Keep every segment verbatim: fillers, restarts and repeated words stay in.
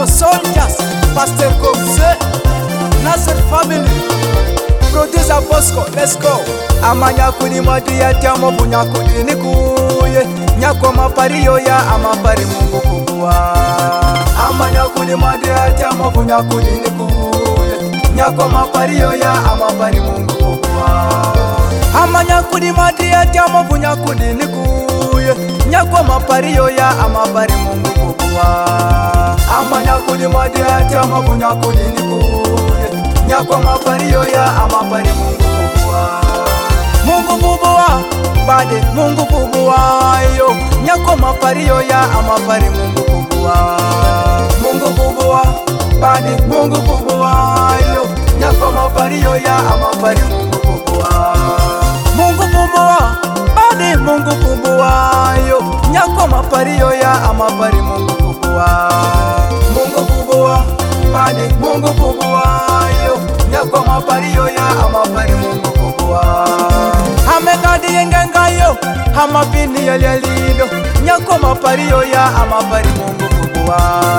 Gospel Soldiers, Pastor Komse, Nasser family, producer Bosco, let's go. Amanya kuni madi ya tiamo bunya kuni nikuye, nyako mapario ya amapari Mungu kubwa. Amanya kuni madi ya tiamo bunya kuni nikuye, nyako mapario ya amapari Mungu kubwa. Amanya kuni madi ya tiamo bunya kuni nikuye, nyako mapario ya amapari Mungu kubwa. Amanya kuni madi ya tiamo bunya kuni nikuye, nyako mapario ya amapari Mungu kubwa. Mungu kubwa, bade Mungu kubwa yo, nyako mapario ya amapari Mungu kubwa. Mungu kubwa, bade Mungu kubwa yo, nyako mapario ya amapari Mungu kubwa. Mungu kubwa, bade Mungu kubwa yo, nyako mapario ya amapari Mungu kubwa. Mungu kubwa, bade Mungu kubwa yo, nyako mapario ya amapari Mungu kubwa. Amekadi yengenga yo, hamapini ya lialido, nyako mapario ya amapari Mungu kubwa.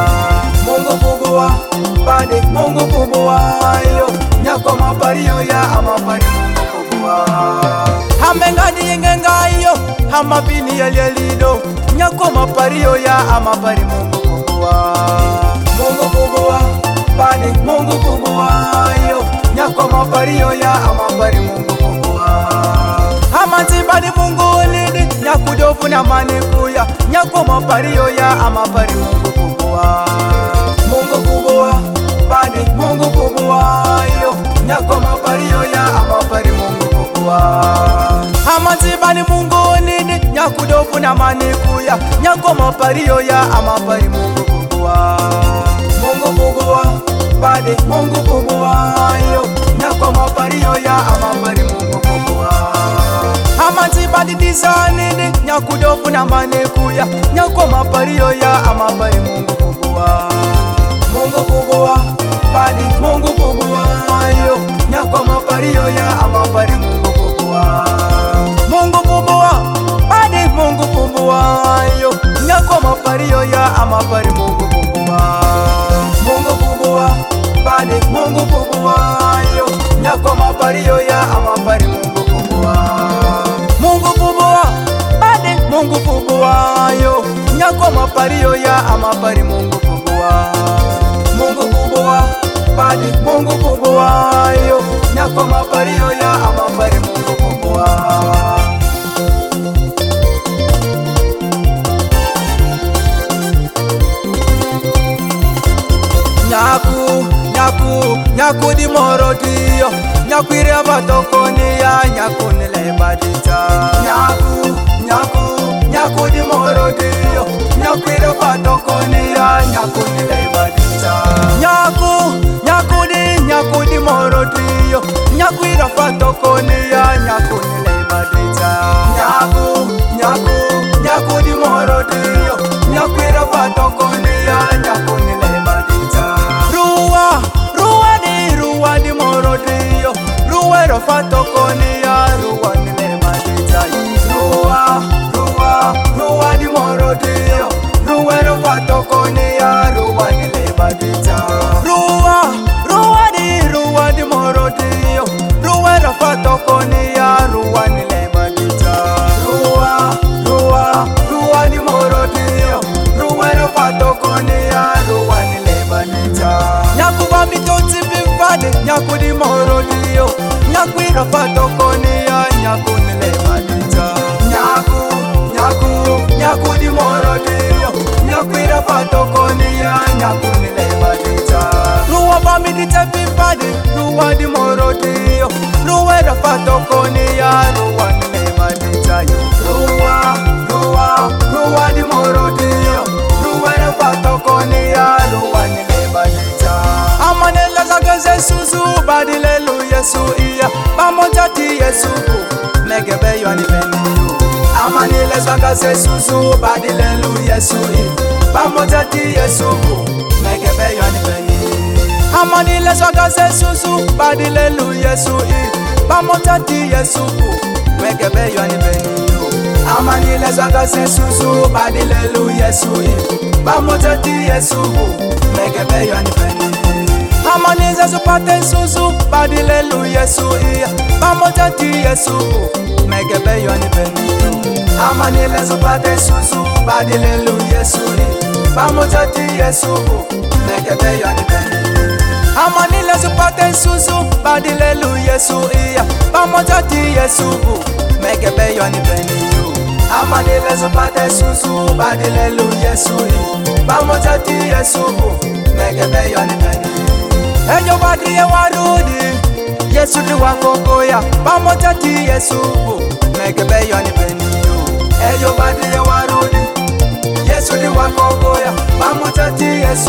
Mungu kubwa, bade Mungu kubwa yo, nyako mapario ya amapari Mungu kubwa. Amekadi yengenga yo, hamapini ya lialido, nyako mapario ya amapari Mungu kubwa. Mungu kubwa, bade Mungu kubwa yo, nyako mapario ya amapari Mungu kubwa. Amanzi badi Mungu lidi, nyakudofu na manikuya, nyako mapario ya amapari Mungu kubwa. Mungu kubwa, bade Mungu kubwa yo, nyako mapario ya amapari Mungu kubwa. Amanzi badi Mungu lidi, nyakudofu na manikuya, nyako mapario ya amapari Mungu kubwa. Mungu kubwa, bade Mungu kubwa yo, nyako mapario ya amapari Mungu kubwa. Amanzi badi dizanini, nyakudofu na manikuya, nyako mapario ya amapari Mungu kubwa. Mungu kubwa, bade Mungu kubwa yo, nyako mapario ya amapari Mungu kubwa. Mungu kubwa, bade Mungu kubwa yo, nyako mapario ya amapari Mungu kubwa. Mungu kubwa, bade Mungu kubwa yo, nyako mapario ya amapari Mungu kubwa. Mungu kubwa, bade Mungu kubwa yo, nyako mapario ya amapari Mungu kubwa. Mungu kubwa, bade Mungu kubwa yo, nyako mapario ya amapari Mungu kubwa. Nyaku, nyaku, nyaku di morodio, nyaku ire batokoni ya nyaku nile badita. Nyaku, nyaku, nyaku di morodio, nyaku ire batokoni ya nyaku nile badita. Nyaku, nyaku di, nyaku di morodio, nyaku ire batokoni ya nyaku nile badita. Nyaku, nyaku, nyaku di morodio, nyaku ire batokoni ya nyaku nile badita. Ruwa, ruwa di, ruwa di morodio, ruwa ro fatokoni ya ruwa nile badita. Ruwa, ruwa, ruwa di morodio, ruwa ro fatokoni ya ruwa nile badita. Ruwa, ruwa di, ruwa di morodio, ruwa ro fatokoni ya ruwa nile badita. Ruwa, ruwa, ruwa di morodio, ruwa ro fatokoni ya ruwa nile badita. Nyaku bambitoti bivade, nyaku di morodio, nyaku ira fatokoni ya nyaku nile badita. Nyaku, nyaku, nyaku di morodio, nyaku ira fatokoni ya nyaku nile badita. Ruwa bambitoti bivade, ruwa di morodio, ruwa ira fatokoni ya ruwa nile badita. Ruwa, ruwa, ruwa di morodio, ruwa ira fatokoni ya ruwa nile badita. Amanela zageze suzu badilelu Yesu iya, pamoja ti Yesu ku megebe yo anibeni. Amanela zageze suzu badilelu Yesu iya, pamoja ti Yesu ku megebe yo anibeni. Amanela zageze suzu badilelu Yesu iya, pamoja ti Yesu ku megebe yo anibeni. Amanela zageze suzu badilelu Yesu iya, pamoja ti Yesu ku megebe yo ni peni. Amaniza supate susu badilelu Yesu iya pamoja ti Yesu megebe yo ni peni. Amaniza supate susu badilelu Yesu iya pamoja ti Yesu megebe yo ni peni. Amaniza supate susu badilelu Yesu iya pamoja ti Yesu megebe yo ni peni. Amaniza supate susu badilelu Yesu iya pamoja ti Yesu megebe yo ni peni. Eyo badriye warudi Yesu di wakokoya pamoja ti Yesu megebe yo ni peni. Eyo badriye warudi Yesu di wakokoya pamoja ti Yesu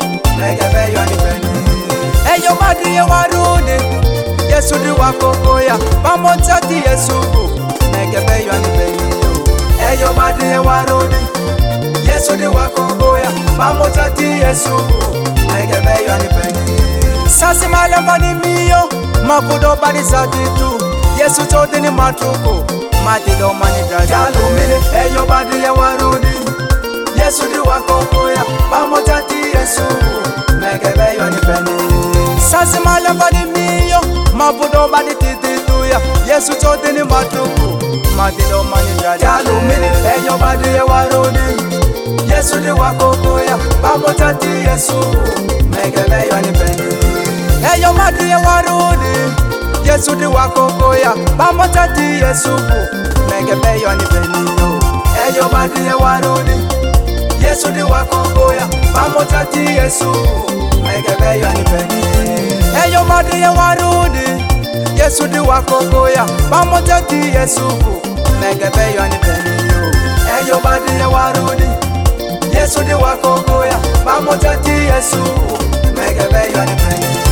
megebe yo ni peni. Eyo badriye warudi Yesu di wakokoya pamoja ti Yesu megebe yo ni peni. Eyo badriye warudi Yesu di wakokoya pamoja ti Yesu megebe yo ni peni. Sasi malemba ni miyo makudo bani satitu Yesu chote ni matuko matido mani jajalu mine. Eyo badriye warudi Yesu di wakokoya pamoja ti Yesu megebe yo ni peni. Sasi malemba ni miyo makudo bani tititu ya Yesu chote ni matuko matido mani jajalu mine. Eyo badriye warudi Yesu di wakokoya pamoja ti Yesu megebe yo ni peni. Eyo badriye warudi Yesu di wakokoya pamoja ti Yesu megebe yo ni peni. Eyo badriye warudi Yesu di wakokoya pamoja ti Yesu megebe yo ni peni. Eyo badriye warudi Yesu di wakokoya pamoja ti Yesu megebe yo ni peni. Eyo badriye warudi Yesu di wakokoya pamoja ti Yesu megebe yo ni peni.